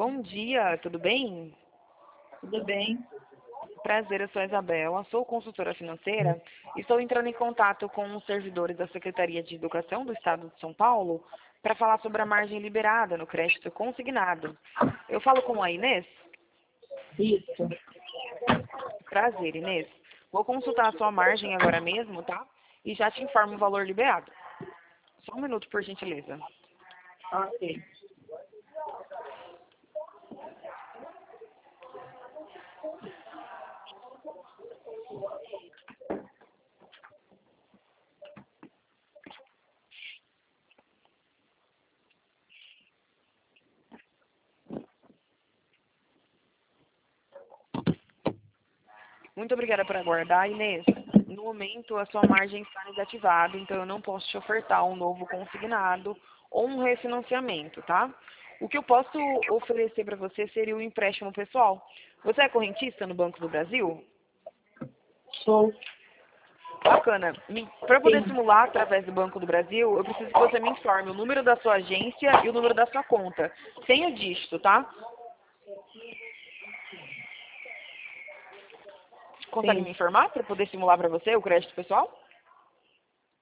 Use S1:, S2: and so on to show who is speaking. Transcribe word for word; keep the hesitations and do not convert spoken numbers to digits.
S1: Bom dia, tudo bem?
S2: Tudo bem?
S1: Prazer, eu sou a Isabela, sou consultora financeira e estou entrando em contato com os servidores da Secretaria de Educação do Estado de São Paulo para falar sobre a margem liberada no crédito consignado. Eu falo com a Inês?
S2: Isso.
S1: Prazer, Inês. Vou consultar a sua margem agora mesmo, tá? E já te informo o valor liberado. Só um minuto, por gentileza.
S2: Ok.
S1: Muito obrigada por aguardar, Inês. No momento, a sua margem está desativada, então eu não posso te ofertar um novo consignado ou um refinanciamento, tá? O que eu posso oferecer para você seria o empréstimo pessoal. Você é correntista no Banco do Brasil?
S2: Sou.
S1: Bacana. Para poder
S2: Sim.
S1: simular através do Banco do Brasil, eu preciso que você me informe o número da sua agência e o número da sua conta. Sem o dígito, tá? Consegue
S2: Sim.
S1: me informar para poder simular para você o crédito pessoal?